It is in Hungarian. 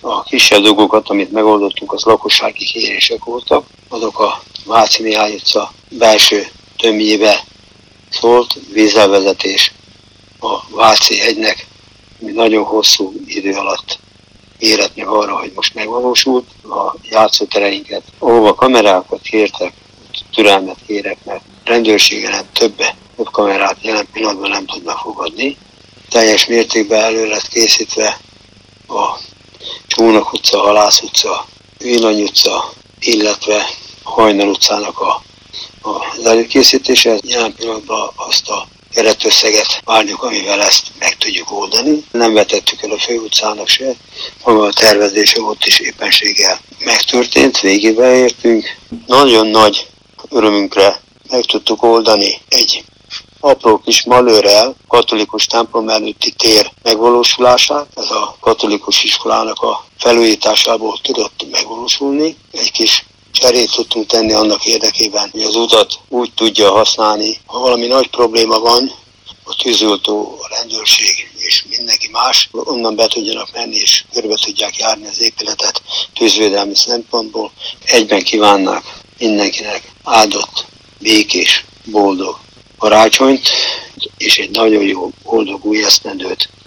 A kisebb dolgokat, amit megoldottunk, az lakossági kérések voltak. Azok a Váci Mihály utca belső tömbjébe szólt, vízelvezetés a Váci hegynek, ami nagyon hosszú idő alatt érett meg arra, hogy most megvalósult. A játszótereinket, ahova kamerákat kértek, türelmet kérek, mert rendőrségen több kamerát jelen pillanatban nem tudnak fogadni. Teljes mértékben elő lett készítve a Csónak utca, Halász utca, Villany utca, illetve Hajnal utcának az előkészítése. Jelen pillanatban azt a keretösszeget várjuk, amivel ezt meg tudjuk oldani. Nem vetettük el a főutcának se, maga a tervezése ott is éppenséggel megtörtént, végébe értünk. Nagyon nagy örömünkre meg tudtuk oldani egy apró kis malőrrel katolikus templom előtti tér megvalósulását. Ez a katolikus iskolának a felújításából tudott megvalósulni. Egy kis cserét tudtunk tenni annak érdekében, hogy az utat úgy tudja használni. Ha valami nagy probléma van, a tűzoltó, a rendőrség és mindenki más onnan be tudjanak menni és körbe tudják járni az épületet tűzvédelmi szempontból. Egyben kívánnák mindenkinek áldott, békés, boldog karácsonyt és egy nagyon jó, boldog új esztendőt